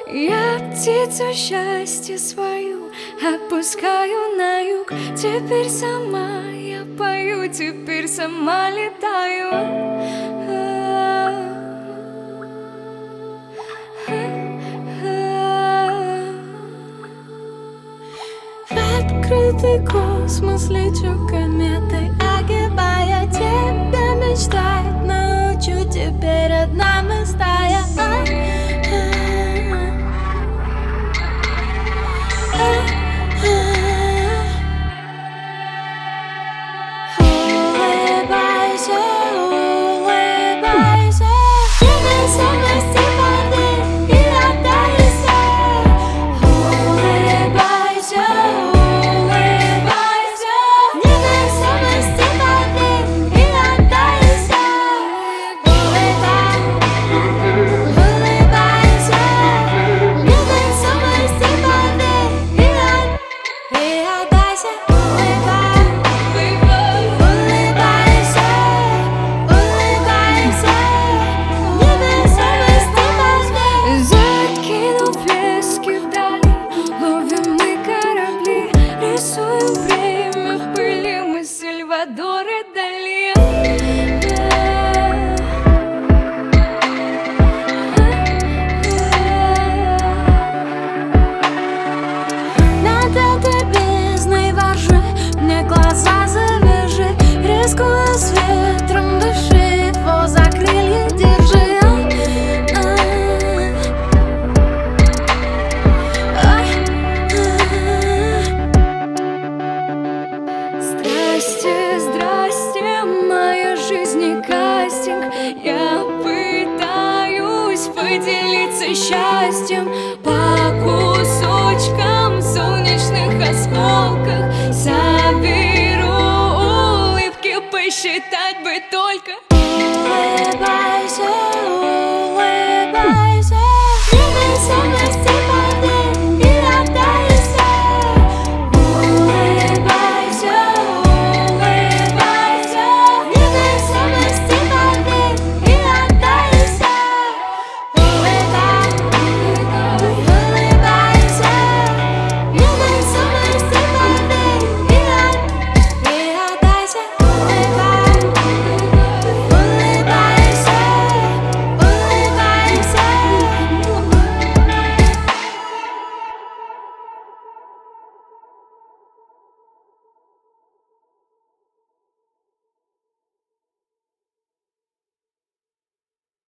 Я птицу счастья свою отпускаю на юг. Теперь сама я пою, теперь сама летаю. В открытый космос лечу кометой, огибая тебя, мечтать научу. Теперь одна мы стая. Улыбайся, улыбайся, невесомости воды и отдайся. Улыбайся, улыбайся, невесомости воды и отдайся. Улыбайся, невесомости воды и отдайся. Закинув лески вдали, ловим мы корабли, рисуем время в пыли, мы Сальвадора Дали. Над этой бездной воржи, мне глаза завяжи, рискуя с ветром дыши, его за крылья держи. Здрасте, здрасте, моя жизнь не кастинг. Я пытаюсь поделиться счастьем.